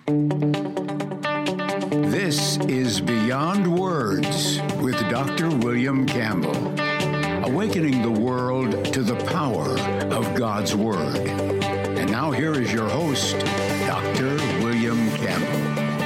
This is Beyond Words with Dr. William Campbell, awakening the world to the power of God's Word. And now here is your host, Dr. William Campbell.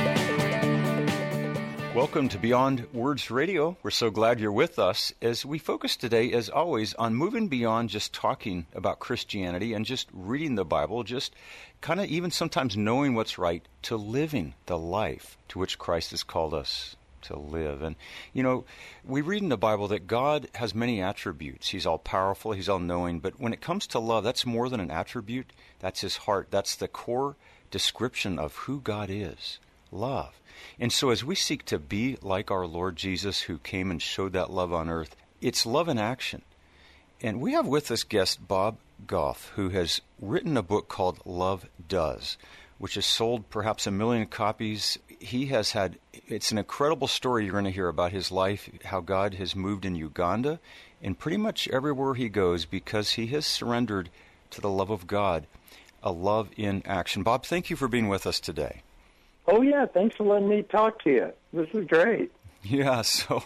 Welcome to Beyond Words Radio. We're so glad you're with us as we focus today, as always, on moving beyond just talking about Christianity and just reading the Bible, just kind of even sometimes knowing what's right, to living the life to which Christ has called us to live. And, you know, we read in the Bible that God has many attributes. He's all-powerful, He's all-knowing, but when it comes to love, that's more than an attribute. That's His heart. That's the core description of who God is, love. And so as we seek to be like our Lord Jesus, who came and showed that love on earth, it's love in action. And we have with us guest Bob Goff, who has written a book called Love Does, which has sold perhaps 1 million copies. He has had, it's an incredible story you're going to hear about his life, how God has moved in Uganda and pretty much everywhere he goes because he has surrendered to the love of God, a love in action. Bob, thank you for being with us today. Oh, yeah. Thanks for letting me talk to you. This is great. Yeah. So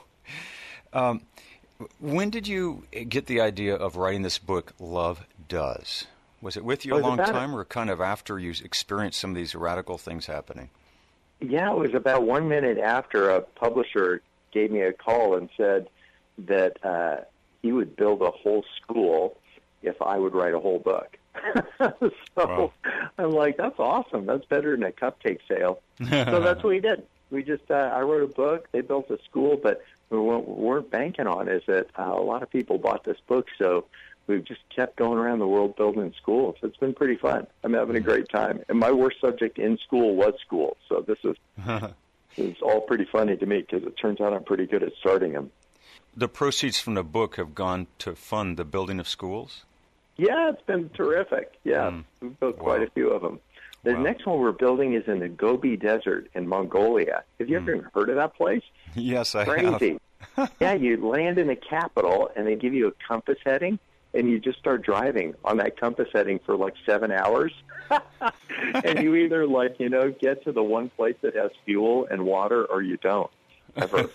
when did you get the idea of writing this book, Love Does? Was it with you a long time or kind of after you experienced some of these radical things happening? Yeah, it was about 1 minute after a publisher gave me a call and said that he would build a whole school if I would write a whole book. Wow. I'm like, that's awesome. That's better than a cupcake sale. So that's what we did. We just, I wrote a book. They built a school, but we weren't banking on is that a lot of people bought this book. So we've just kept going around the world building schools. It's been pretty fun. I'm having a great time. And my worst subject in school was school. So this is it's all pretty funny to me because it turns out I'm pretty good at starting them. The proceeds from the book have gone to fund the building of schools? Yeah, it's been terrific. Yeah, we've built quite a few of them. The next one we're building is in the Gobi Desert in Mongolia. Have you ever heard of that place? Yes, I have. Crazy. Yeah, you land in the capital, and they give you a compass heading, and you just start driving on that compass heading for like 7 hours. And you either, get to the one place that has fuel and water, or you don't, ever.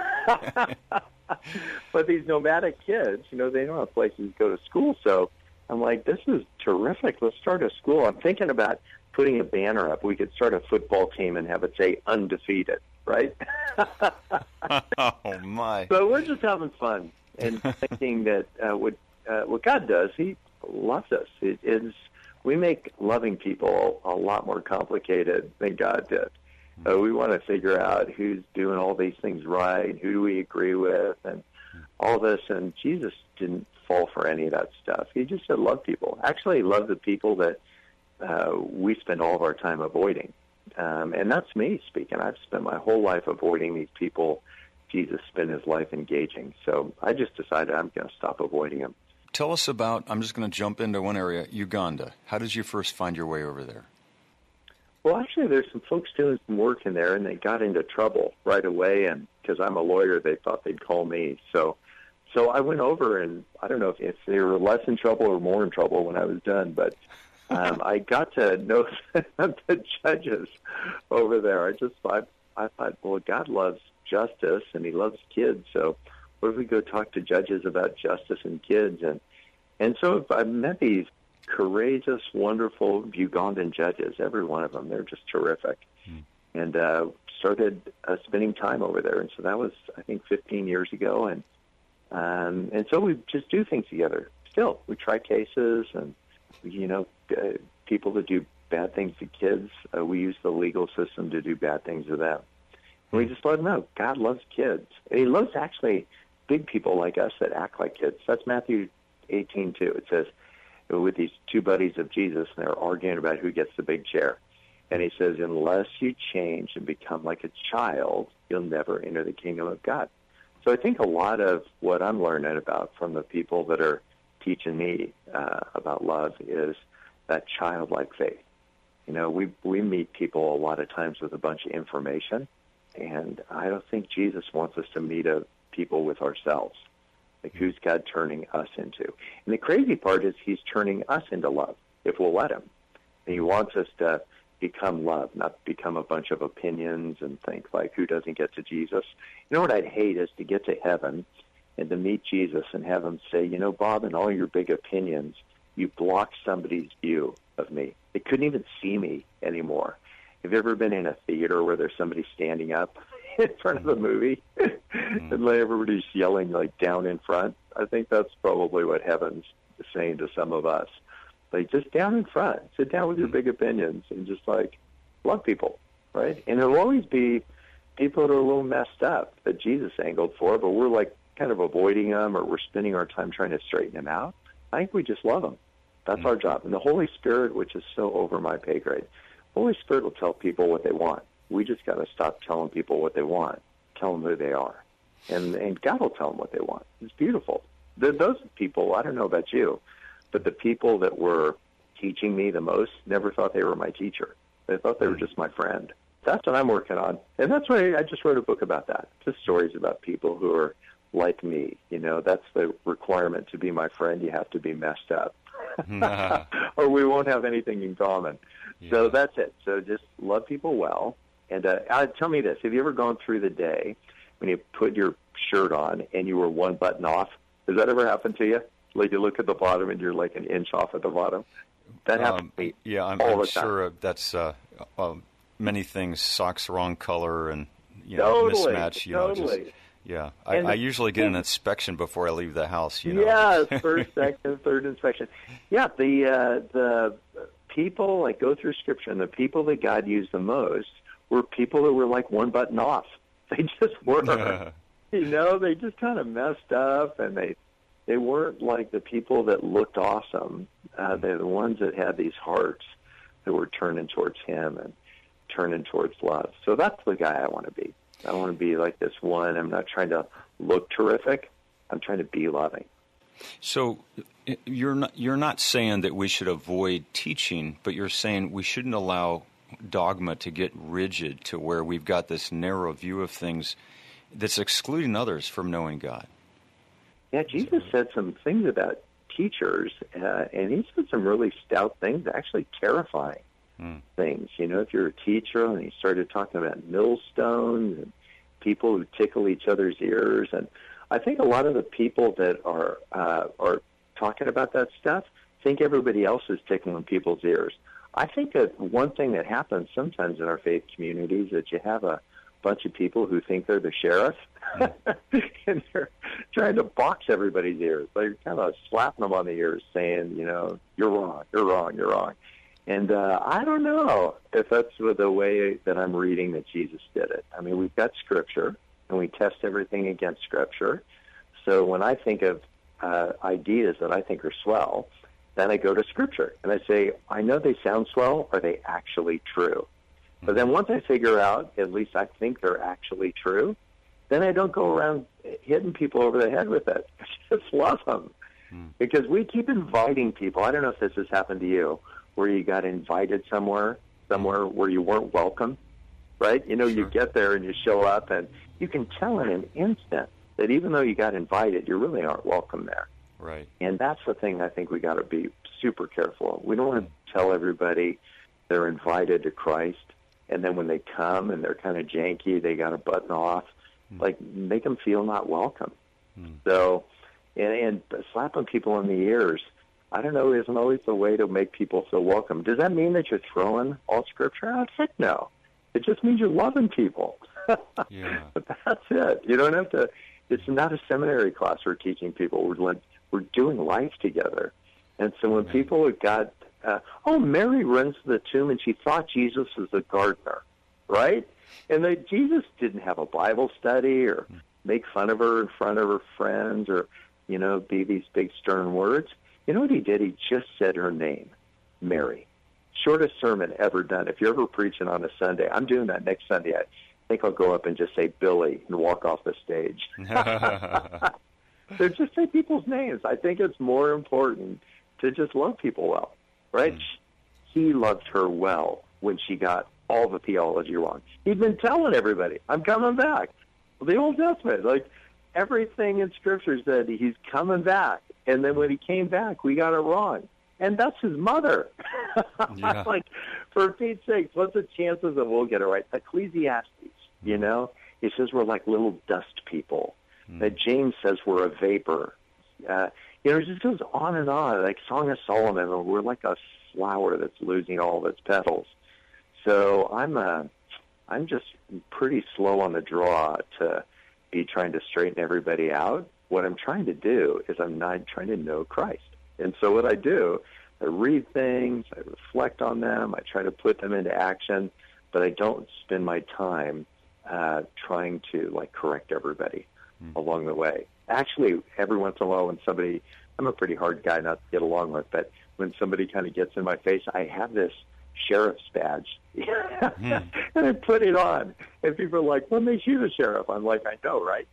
But these nomadic kids, they don't have places to go to school, so I'm like, this is terrific. Let's start a school. I'm thinking about putting a banner up. We could start a football team and have it say undefeated, right? Oh, my. So we're just having fun and thinking that what God does, He loves us. We make loving people a lot more complicated than God did. We want to figure out who's doing all these things right, who do we agree with, and all this. And Jesus didn't fall for any of that stuff. He just said love people. Actually, love the people that we spend all of our time avoiding. And that's me speaking. I've spent my whole life avoiding these people. Jesus spent His life engaging. So I just decided I'm going to stop avoiding them. Tell us about, I'm just going to jump into one area, Uganda. How did you first find your way over there? Well, actually, there's some folks doing some work in there, and they got into trouble right away. And because I'm a lawyer, they thought they'd call me. So I went over, and I don't know if they were less in trouble or more in trouble when I was done, but I got to know the judges over there. I thought, well, God loves justice, and He loves kids, so what if we go talk to judges about justice and kids? And so I met these courageous, wonderful Ugandan judges, every one of them. They're just terrific. And started spending time over there. And so that was, I think, 15 years ago, and so we just do things together. Still, we try cases, and people that do bad things to kids, we use the legal system to do bad things to them. And we just let them know God loves kids. And He loves actually big people like us that act like kids. That's Matthew 18:2. It says, with these two buddies of Jesus, and they're arguing about who gets the big chair. And He says, unless you change and become like a child, you'll never enter the kingdom of God. So I think a lot of what I'm learning about from the people that are teaching me about love is that childlike faith. We meet people a lot of times with a bunch of information, and I don't think Jesus wants us to meet people with ourselves. Like, who's God turning us into? And the crazy part is He's turning us into love if we'll let Him. And He wants us to become love, not become a bunch of opinions and think like, who doesn't get to Jesus? You know what I'd hate is to get to heaven and to meet Jesus and have him say, you know, Bob, in all your big opinions, you blocked somebody's view of me. They couldn't even see me anymore. Have you ever been in a theater where there's somebody standing up in front of the movie and like everybody's yelling like down in front? I think that's probably what heaven's saying to some of us. Like, just down in front, sit down with your big opinions and just like love people, right? And it'll always be people that are a little messed up that Jesus angled for, but we're like kind of avoiding them, or we're spending our time trying to straighten them out. I think we just love them. That's our job. And the Holy Spirit, which is so over my pay grade, Holy Spirit will tell people what they want. We just got to stop telling people what they want. Tell them who they are. And God will tell them what they want. It's beautiful. Those people, I don't know about you, but the people that were teaching me the most never thought they were my teacher. They thought they were just my friend. That's what I'm working on. And that's why I just wrote a book about that. Just stories about people who are like me. You know, that's the requirement to be my friend. You have to be messed up. Or we won't have anything in common. Yeah. So that's it. So just love people well. And tell me this. Have you ever gone through the day when you put your shirt on and you were one button off? Has that ever happened to you? Like you look at the bottom and you're like an inch off at the bottom? That happens to me I'm sure that's many things, socks wrong color and, you know, mismatch. You know, yeah. I usually get an inspection before I leave the house, you know. Yeah, first, second, third inspection. Yeah, the people, like, go through Scripture, and the people that God used the most were people that were like one button off. They just were. You know, they just kind of messed up, and they weren't like the people that looked awesome. They're the ones that had these hearts that were turning towards Him and turning towards love. So that's the guy I want to be. I want to be like this one. I'm not trying to look terrific. I'm trying to be loving. So you're not saying that we should avoid teaching, but you're saying we shouldn't allow dogma to get rigid to where we've got this narrow view of things that's excluding others from knowing God. Yeah, Jesus said some things about teachers, and he said some really stout things, actually terrifying things. You know, if you're a teacher, and he started talking about millstones and people who tickle each other's ears. And I think a lot of the people that are talking about that stuff think everybody else is tickling people's ears. I think that one thing that happens sometimes in our faith communities is that you have a bunch of people who think they're the sheriff, and they're trying to box everybody's ears. They're kind of slapping them on the ears, saying, you know, you're wrong, you're wrong, you're wrong. And I don't know if that's the way that I'm reading that Jesus did it. I mean, we've got Scripture, and we test everything against Scripture. So when I think of ideas that I think are swell, then I go to Scripture, and I say, I know they sound swell. Are they actually true? But then once I figure out, at least I think they're actually true, then I don't go around hitting people over the head with it. I just love them. Because we keep inviting people. I don't know if this has happened to you, where you got invited somewhere where you weren't welcome, right? You know, you get there and you show up, and you can tell in an instant that even though you got invited, you really aren't welcome there. Right. And that's the thing I think we got to be super careful of. We don't want to tell everybody they're invited to Christ, and then when they come and they're kind of janky, they got a button off, like make them feel not welcome. So, and slapping people in the ears, I don't know, isn't always the way to make people feel welcome. Does that mean that you're throwing all Scripture out? Heck no. It just means you're loving people. Yeah. But that's it. You don't have to. It's not a seminary class we're teaching people. We're doing life together. And so when people have got, Mary runs to the tomb and she thought Jesus was the gardener, right? And Jesus didn't have a Bible study or make fun of her in front of her friends or, you know, be these big stern words. You know what he did? He just said her name, Mary. Shortest sermon ever done. If you're ever preaching on a Sunday, I'm doing that next Sunday. I think I'll go up and just say Billy and walk off the stage. So just say people's names. I think it's more important to just love people well, right? He loved her well when she got all the theology wrong. He'd been telling everybody, I'm coming back. The Old Testament, like everything in Scripture said he's coming back. And then when he came back, we got it wrong. And that's his mother. Like, For Pete's sake, what's the chances that we'll get it right? Ecclesiastes, you know, he says we're like little dust people. That James says we're a vapor. You know, it just goes on and on. Like Song of Solomon, we're like a flower that's losing all of its petals. So I'm just pretty slow on the draw to be trying to straighten everybody out. What I'm trying to do is I'm not trying to know Christ. And so what I do, I read things, I reflect on them, I try to put them into action, but I don't spend my time trying to like correct everybody along the way. Actually, every once in a while when somebody, I'm a pretty hard guy not to get along with, but when somebody kind of gets in my face, I have this sheriff's badge. And I put it on. And people are like, what makes you the sheriff? I'm like, I know, right?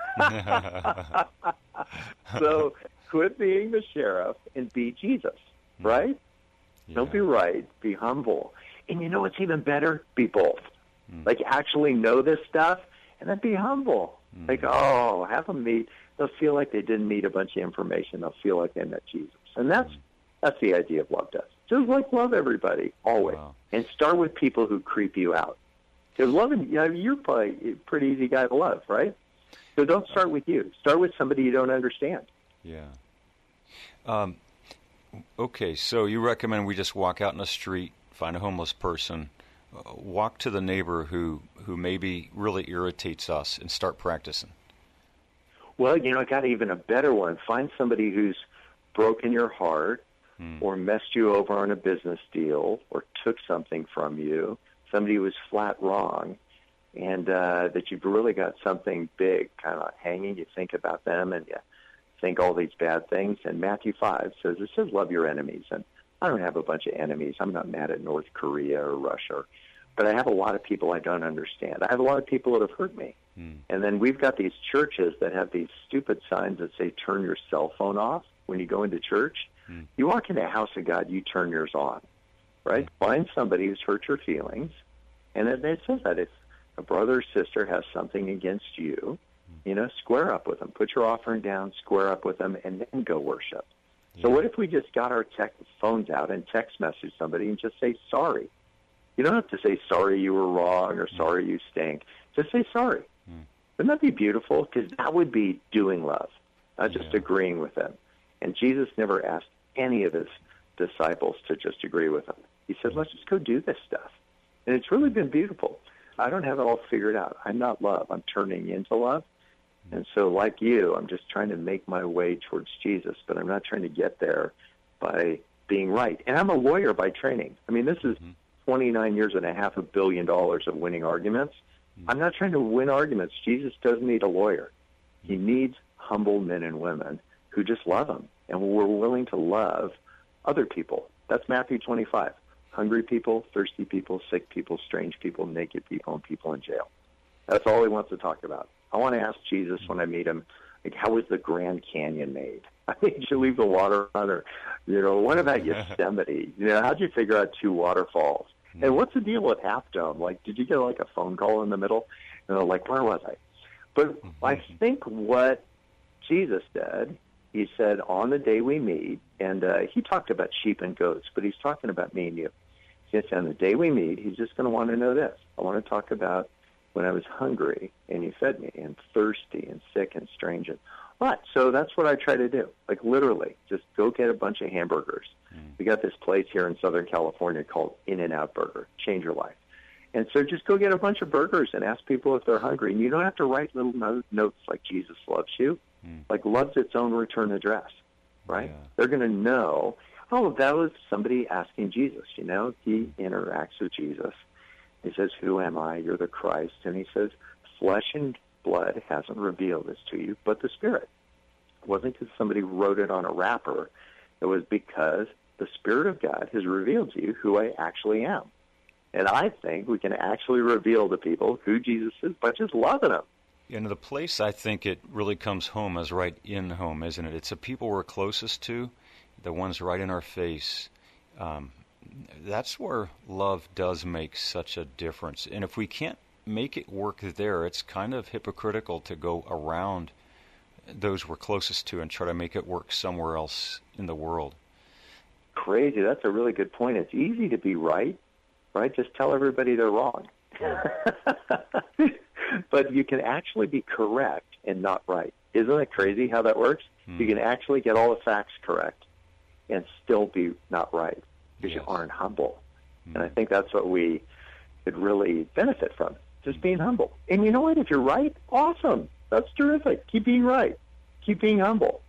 So quit being the sheriff and be Jesus, right? Yeah. Don't be right. Be humble. And you know what's even better? Be both. Like actually know this stuff and then be humble. Like, oh, have them meet. They'll feel like they didn't meet a bunch of information. They'll feel like they met Jesus. And that's the idea of love does. Just like love everybody, always. Wow. And start with people who creep you out. Because loving, you're probably a pretty easy guy to love, right? So don't start with you. Start with somebody you don't understand. Yeah. Okay, so you recommend we just walk out in the street, find a homeless person, walk to the neighbor who maybe really irritates us and start practicing. Well, I got even a better one. Find somebody who's broken your heart or messed you over on a business deal or took something from you, somebody who was flat wrong, and that you've really got something big kind of hanging. You think about them and you think all these bad things. And Matthew 5 says, love your enemies. And I don't have a bunch of enemies. I'm not mad at North Korea or Russia. But I have a lot of people I don't understand. I have a lot of people that have hurt me. And then we've got these churches that have these stupid signs that say, turn your cell phone off when you go into church. You walk into the house of God, you turn yours on, right? Find somebody who's hurt your feelings. And it says that if a brother or sister has something against you, square up with them. Put your offering down, square up with them, and then go worship. So what if we just got our phones out and text message somebody and just say sorry? You don't have to say sorry you were wrong or sorry you stink. Just say sorry. Wouldn't that be beautiful? Because that would be doing love, not just agreeing with them. And Jesus never asked any of his disciples to just agree with him. He said, let's just go do this stuff. And it's really been beautiful. I don't have it all figured out. I'm not love. I'm turning into love. And so like you, I'm just trying to make my way towards Jesus, but I'm not trying to get there by being right. And I'm a lawyer by training. I mean, this is 29 years and $500 million of winning arguments. I'm not trying to win arguments. Jesus doesn't need a lawyer. He needs humble men and women who just love him, and we're willing to love other people. That's Matthew 25. Hungry people, thirsty people, sick people, strange people, naked people, and people in jail. That's all he wants to talk about. I want to ask Jesus when I meet him, like, how was the Grand Canyon made? I mean, did you leave the water on? Or, what about Yosemite? How'd you figure out 2 waterfalls? And what's the deal with Half Dome? Like, did you get like a phone call in the middle? Like, where was I? But I think what Jesus said, he said, on the day we meet, and he talked about sheep and goats, but he's talking about me and you. He said, on the day we meet, he's just going to want to know this. I want to talk about when I was hungry and you fed me, and thirsty and sick and strange and what? So that's what I try to do. Like literally, just go get a bunch of hamburgers. We got this place here in Southern California called In-N-Out Burger. Change your life. And so just go get a bunch of burgers and ask people if they're hungry. And you don't have to write little notes like Jesus loves you. Like love's its own return address, right? Yeah. They're going to know, oh, that was somebody asking Jesus, He interacts with Jesus. He says, who am I? You're the Christ. And he says, flesh and blood hasn't revealed this to you, but the Spirit. It wasn't because somebody wrote it on a wrapper. It was because the Spirit of God has revealed to you who I actually am. And I think we can actually reveal to people who Jesus is by just loving him. The place I think it really comes home is right in home, isn't it? It's the people we're closest to, the ones right in our face. That's where love does make such a difference. And if we can't make it work there, it's kind of hypocritical to go around those we're closest to and try to make it work somewhere else in the world. Crazy. That's a really good point. It's easy to be right right? Just tell everybody they're wrong. But you can actually be correct and not right. Isn't it crazy how that works? You can actually get all the facts correct and still be not right because you aren't humble. And I think that's what we could really benefit from, just being humble. And you know what? If you're right, awesome. That's terrific. Keep being right. Keep being humble.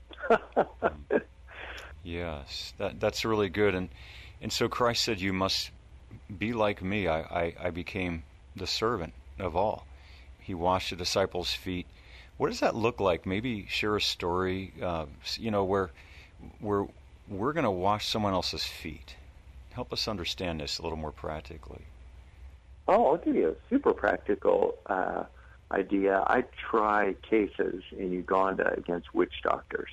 Yes, that's really good. And so Christ said, you must be like me. I became the servant of all. He washed the disciples' feet. What does that look like? Maybe share a story, where we're going to wash someone else's feet. Help us understand this a little more practically. Oh, I'll give you a super practical idea. I try cases in Uganda against witch doctors,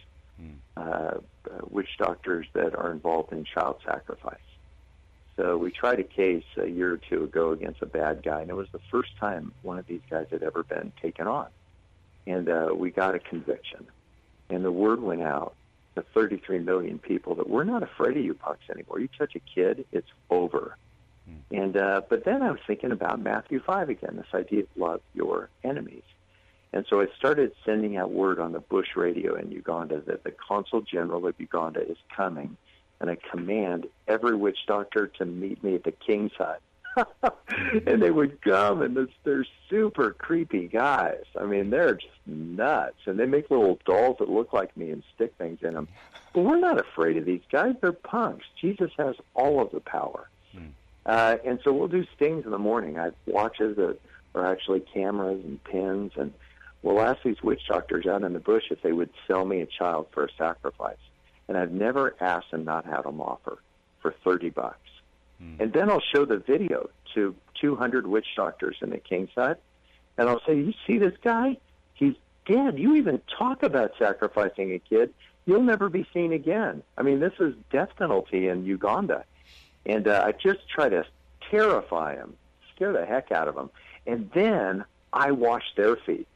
witch doctors that are involved in child sacrifice. So we tried a case a year or two ago against a bad guy, and it was the first time one of these guys had ever been taken on. And we got a conviction. And the word went out to 33 million people that we're not afraid of you punks anymore. You touch a kid, it's over. And but then I was thinking about Matthew 5 again, this idea of love your enemies. And so I started sending out word on the Bush radio in Uganda that the Consul General of Uganda is coming, and I command every witch doctor to meet me at the King's Hut. And they would come, and they're super creepy guys. I mean, they're just nuts. And they make little dolls that look like me and stick things in them. But we're not afraid of these guys. They're punks. Jesus has all of the power. And so we'll do stings in the morning. I have watches that are actually cameras and pins, and we'll ask these witch doctors out in the bush if they would sell me a child for a sacrifice. And I've never asked and not had them offer for $30. And then I'll show the video to 200 witch doctors in the King's Hut, and I'll say, you see this guy? He's dead. You even talk about sacrificing a kid, you'll never be seen again. I mean, this is death penalty in Uganda. And I just try to terrify him, scare the heck out of him. And then I wash their feet,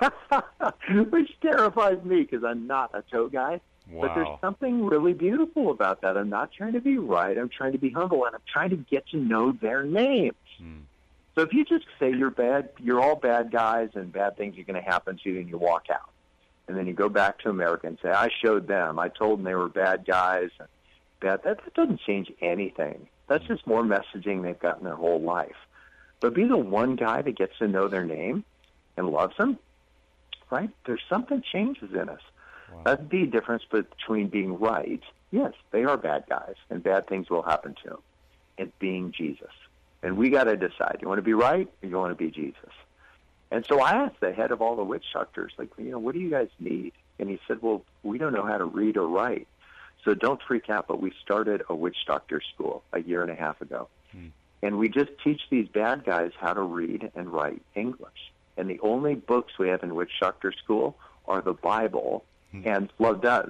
which terrifies me because I'm not a toe guy. Wow. But there's something really beautiful about that. I'm not trying to be right. I'm trying to be humble, and I'm trying to get to know their names. So if you just say you're bad, you're all bad guys, and bad things are going to happen to you, and you walk out. And then you go back to America and say, I showed them. I told them they were bad guys. And that doesn't change anything. That's just more messaging they've gotten their whole life. But be the one guy that gets to know their name and loves them, right? There's something changes in us. Wow. That's the difference between being right. Yes, they are bad guys, and bad things will happen to them, and being Jesus. And we got to decide, you want to be right or you want to be Jesus? And so I asked the head of all the witch doctors, what do you guys need? And he said, well, we don't know how to read or write. So don't freak out, but we started a witch doctor school a year and a half ago. And we just teach these bad guys how to read and write English. And the only books we have in witch doctor school are the Bible and Love Does.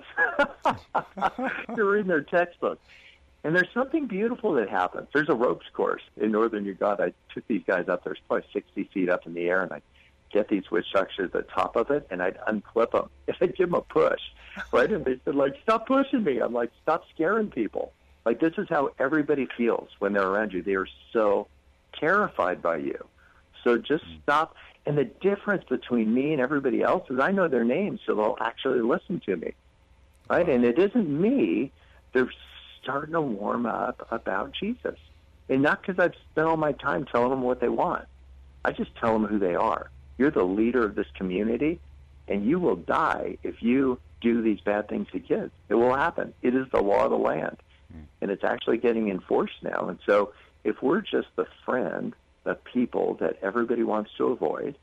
You're reading their textbook. And there's something beautiful that happens. There's a ropes course in northern Uganda. I took these guys up. There's probably 60 feet up in the air, and I'd get these witch doctors at the top of it, and I'd unclip them. And I'd give them a push, right? And they said, stop pushing me. I'm like, stop scaring people. This is how everybody feels when they're around you. They are so terrified by you. So just stop. And the difference between me and everybody else is I know their names, so they'll actually listen to me, right? And it isn't me. They're starting to warm up about Jesus. And not because I've spent all my time telling them what they want. I just tell them who they are. You're the leader of this community, and you will die if you do these bad things to kids. It will happen. It is the law of the land, and it's actually getting enforced now. And so if we're just the friend of people that everybody wants to avoid,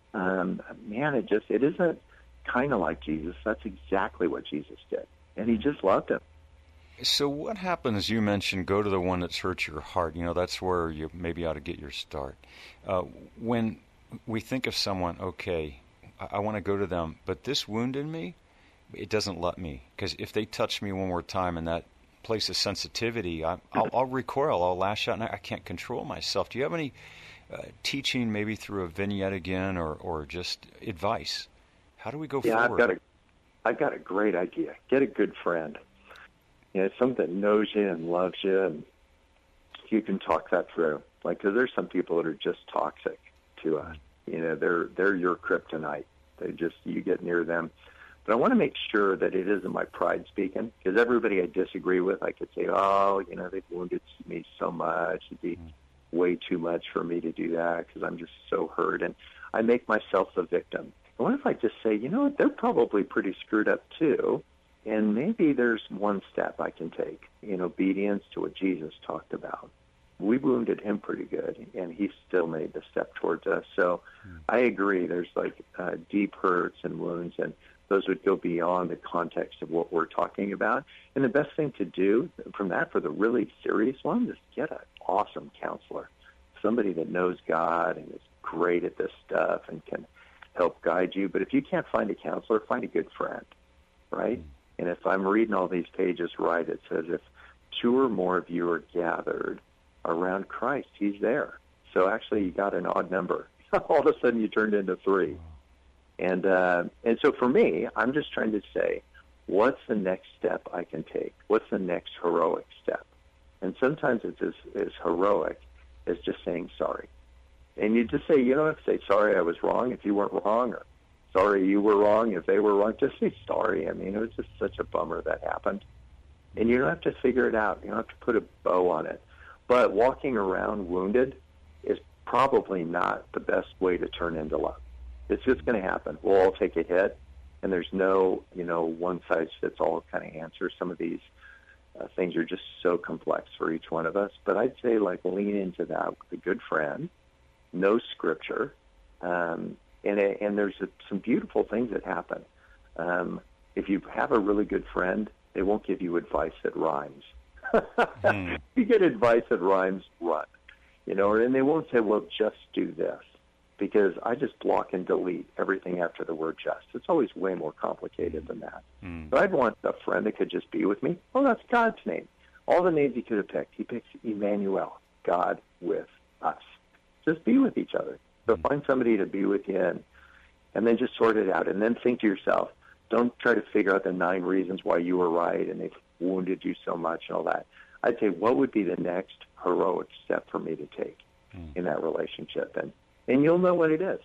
it isn't kind of like Jesus. That's exactly what Jesus did, and he just loved him. So what happens, you mentioned go to the one that's hurt your heart. That's where you maybe ought to get your start. When we think of someone, okay, I want to go to them, but this wounded me, it doesn't let me. Because if they touch me one more time in that place of sensitivity, I'll recoil, I'll lash out, and I can't control myself. Do you have any teaching, maybe through a vignette again, or just advice? How do we go forward? I've got a great idea. Get a good friend. Someone that knows you and loves you, and you can talk that through. Like, because there's some people that are just toxic to us. You know, they're your kryptonite. You get near them. But I want to make sure that it isn't my pride speaking, because everybody I disagree with, I could say, oh, you know, they've wounded me so much. It'd be way too much for me to do that because I'm just so hurt. And I make myself the victim. And what if I just say, you know what, they're probably pretty screwed up too, and maybe there's one step I can take in obedience to what Jesus talked about. We wounded him pretty good, and he still made the step towards us. So I agree. There's like deep hurts and wounds, and those would go beyond the context of what we're talking about. And the best thing to do from that for the really serious ones is get an awesome counselor, somebody that knows God and is great at this stuff and can help guide you. But if you can't find a counselor, find a good friend, right? And if I'm reading all these pages right, it says if two or more of you are gathered around Christ, he's there. So actually you got an odd number. All of a sudden you turned into three. And so for me, I'm just trying to say, what's the next step I can take? What's the next heroic step? And sometimes it's as heroic as just saying sorry. And you just say, you don't have to say, sorry, I was wrong if you weren't wrong, or sorry, you were wrong if they were wrong. Just say sorry. I mean, it was just such a bummer that happened. And you don't have to figure it out. You don't have to put a bow on it. But walking around wounded is probably not the best way to turn into love. It's just going to happen. We'll all take a hit, and there's no, one-size-fits-all kind of answer. Some of these things are just so complex for each one of us. But I'd say, like, lean into that with a good friend, know Scripture, and there's some beautiful things that happen. If you have a really good friend, they won't give you advice that rhymes. You get advice that rhymes, run. And they won't say, well, just do this. Because I just block and delete everything after the word just. It's always way more complicated than that. But I'd want a friend that could just be with me. Oh, that's God's name. All the names he could have picked. He picks Emmanuel, God with us. Just be with each other. So find somebody to be with you and then just sort it out. And then think to yourself, don't try to figure out the 9 reasons why you were right and they've wounded you so much and all that. I'd say, what would be the next heroic step for me to take in that relationship? And you'll know what it is.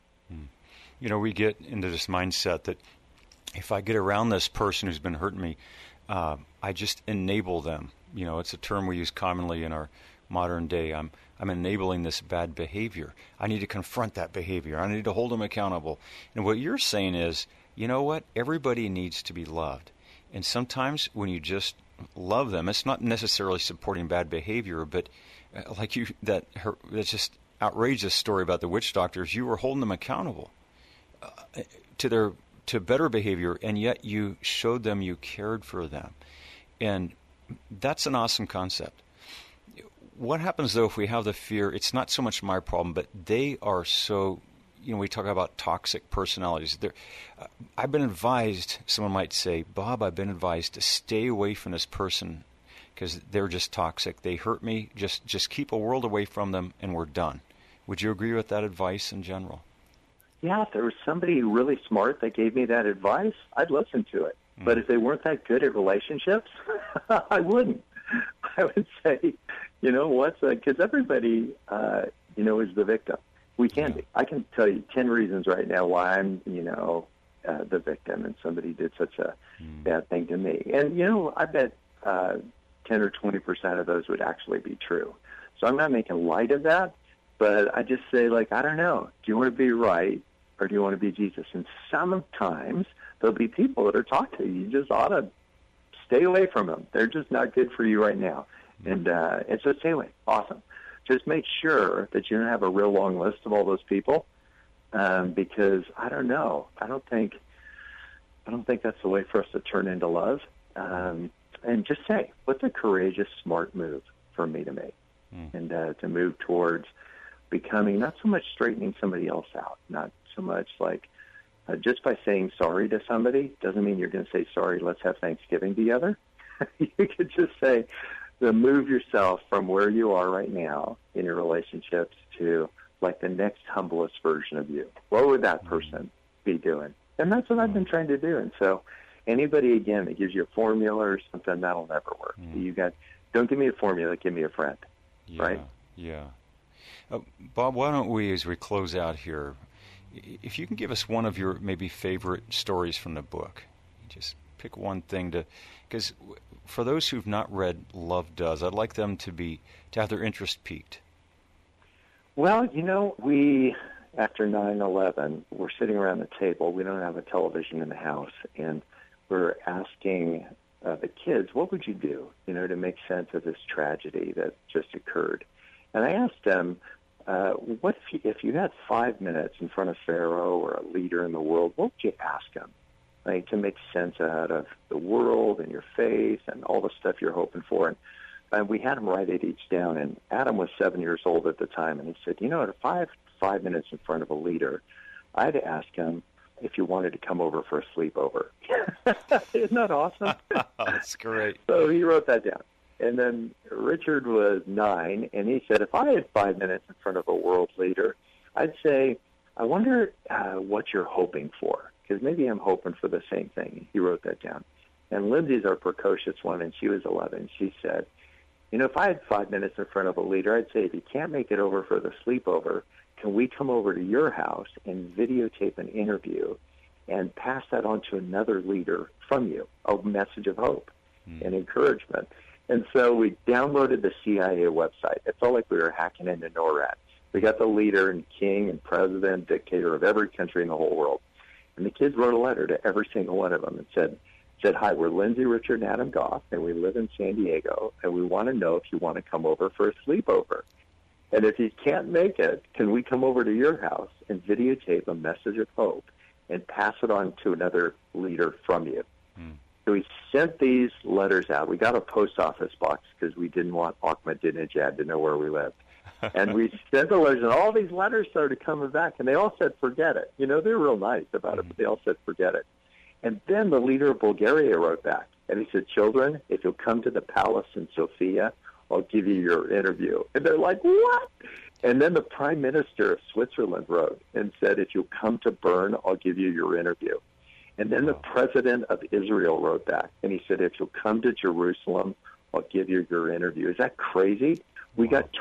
We get into this mindset that if I get around this person who's been hurting me, I just enable them. It's a term we use commonly in our modern day. I'm enabling this bad behavior. I need to confront that behavior. I need to hold them accountable. And what you're saying is, you know what? Everybody needs to be loved. And sometimes when you just love them, it's not necessarily supporting bad behavior, but that's just outrageous story about the witch doctors. You were holding them accountable to better behavior, and yet you showed them you cared for them. And that's an awesome concept. What happens, though, if we have the fear, it's not so much my problem, but they are so, we talk about toxic personalities. I've been advised, someone might say, Bob, I've been advised to stay away from this person because they're just toxic. They hurt me. Just keep a world away from them, and we're done. Would you agree with that advice in general? Yeah, if there was somebody really smart that gave me that advice, I'd listen to it. But if they weren't that good at relationships, I wouldn't. I would say, because everybody, is the victim. We can be. I can tell you 10 reasons right now why I'm, the victim and somebody did such a bad thing to me. And, I bet 10 or 20% of those would actually be true. So I'm not making light of that. But I just say, I don't know. Do you want to be right or do you want to be Jesus? And sometimes there'll be people that are talking to you. You just ought to stay away from them. They're just not good for you right now. And so stay away. Awesome. Just make sure that you don't have a real long list of all those people because I don't know. I don't think that's the way for us to turn into love. And just say, what's a courageous, smart move for me to make and to move towards becoming not so much straightening somebody else out, not so much just by saying sorry to somebody doesn't mean you're going to say sorry, let's have Thanksgiving together. You could just say, move yourself from where you are right now in your relationships to the next humblest version of you. What would that person be doing? And that's what I've been trying to do. And so anybody, again, that gives you a formula or something, that'll never work. Don't give me a formula, give me a friend, right? Yeah. Bob, why don't we, as we close out here, if you can give us one of your maybe favorite stories from the book, just pick one thing because for those who've not read Love Does, I'd like them to have their interest piqued. Well, we, after 9/11, we're sitting around the table. We don't have a television in the house, and we're asking the kids, what would you do, to make sense of this tragedy that just occurred? And I asked them, what if you had 5 minutes in front of Pharaoh or a leader in the world, what would you ask them, like, to make sense out of the world and your faith and all the stuff you're hoping for? And we had them write it each down, and Adam was 7 years old at the time, and he said, if I had 5 minutes in front of a leader, I'd ask him if you wanted to come over for a sleepover. Isn't that awesome? That's great. So he wrote that down. And then Richard was 9, and he said, if I had 5 minutes in front of a world leader, I'd say, I wonder what you're hoping for, because maybe I'm hoping for the same thing. He wrote that down. And Lindsay's our precocious one, and she was 11. She said, if I had 5 minutes in front of a leader, I'd say, if you can't make it over for the sleepover, can we come over to your house and videotape an interview and pass that on to another leader from you, a message of hope and encouragement? And so we downloaded the CIA website. It felt like we were hacking into NORAD. We got the leader and king and president, dictator of every country in the whole world. And the kids wrote a letter to every single one of them and said, hi, we're Lindsay, Richard, and Adam Goff, and we live in San Diego, and we want to know if you want to come over for a sleepover. And if you can't make it, can we come over to your house and videotape a message of hope and pass it on to another leader from you? So we sent these letters out. We got a post office box because we didn't want Ahmadinejad to know where we lived. And we sent the letters, and all these letters started coming back, and they all said, forget it. They were real nice about it, but they all said, forget it. And then the leader of Bulgaria wrote back, and he said, children, if you'll come to the palace in Sofia, I'll give you your interview. And they're like, what? And then the prime minister of Switzerland wrote and said, if you'll come to Bern, I'll give you your interview. And then the president of Israel wrote back, and he said, if you'll come to Jerusalem, I'll give you your interview. Is that crazy? We got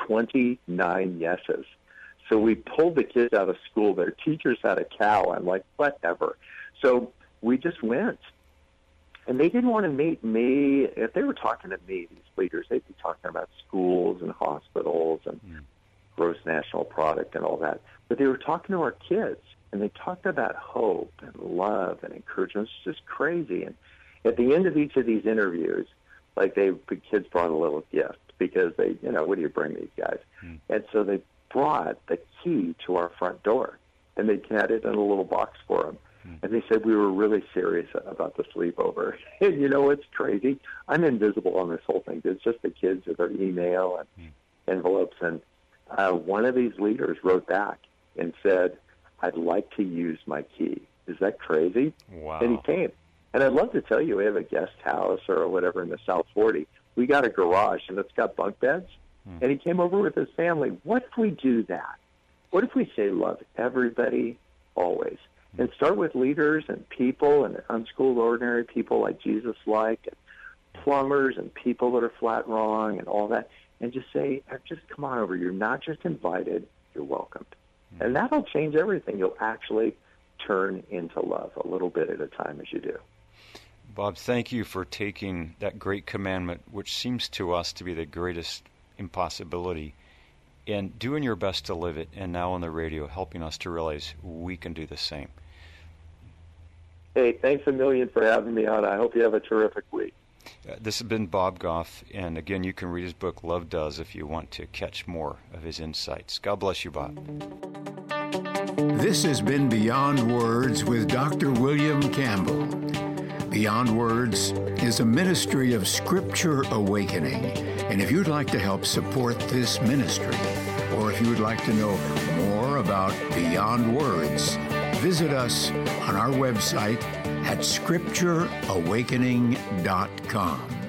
29 yeses. So we pulled the kids out of school. Their teachers had a cow. I'm like, whatever. So we just went. And they didn't want to meet me. If they were talking to me, these leaders, they'd be talking about schools and hospitals and gross national product and all that. But they were talking to our kids, and they talked about hope and love and encouragement. It's just crazy. And at the end of each of these interviews, like the kids brought a little gift because they, what do you bring these guys? And so they brought the key to our front door, and they had it in a little box for them. And they said we were really serious about the sleepover. And it's crazy. I'm invisible on this whole thing. It's just the kids with their email and envelopes. And one of these leaders wrote back and said, I'd like to use my key. Is that crazy? Wow. And he came. And I'd love to tell you we have a guest house or whatever in the South 40. We got a garage, and it's got bunk beds. And he came over with his family. What if we do that? What if we say love everybody always? And start with leaders and people and unschooled ordinary people like Jesus like, and plumbers and people that are flat wrong and all that, and just say, just come on over. You're not just invited, you're welcomed. And that'll change everything. You'll actually turn into love a little bit at a time as you do. Bob, thank you for taking that great commandment, which seems to us to be the greatest impossibility, and doing your best to live it, and now on the radio helping us to realize we can do the same. Hey, thanks a million for having me on. I hope you have a terrific week. This has been Bob Goff, and again, you can read his book, Love Does, if you want to catch more of his insights. God bless you, Bob. This has been Beyond Words with Dr. William Campbell. Beyond Words is a ministry of Scripture Awakening. And if you'd like to help support this ministry, or if you would like to know more about Beyond Words, visit us on our website at scriptureawakening.com.